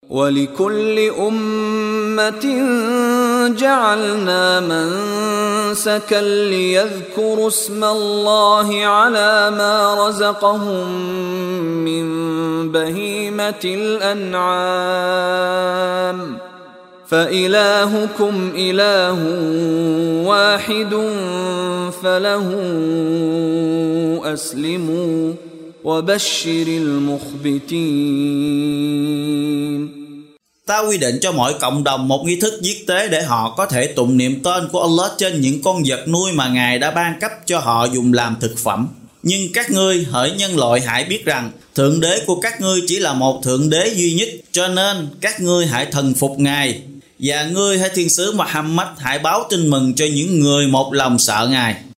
وَلِكُلِّ أُمَّةٍ جَعَلْنَا مَنسَكًا لِيَذْكُرُوا اسْمَ اللَّهِ عَلَى مَا رَزَقَهُم مِّن بَهِيمَةِ الْأَنْعَامِ فَإِلَٰهُكُمْ إِلَٰهٌ وَاحِدٌ فَلَهُ أَسْلِمُوا وَبَشِّرِ الْمُخْبِتِينَ. Ta quy định cho mỗi cộng đồng một nghi thức giết tế để họ có thể tụng niệm tên của Allah trên những con vật nuôi mà Ngài đã ban cấp cho họ dùng làm thực phẩm. Nhưng các ngươi hỡi nhân loại hãy biết rằng Thượng Đế của các ngươi chỉ là một Thượng Đế duy nhất, cho nên các ngươi hãy thần phục Ngài. Và ngươi hãy thiên sứ Muhammad hãy báo tin mừng cho những người một lòng sợ Ngài.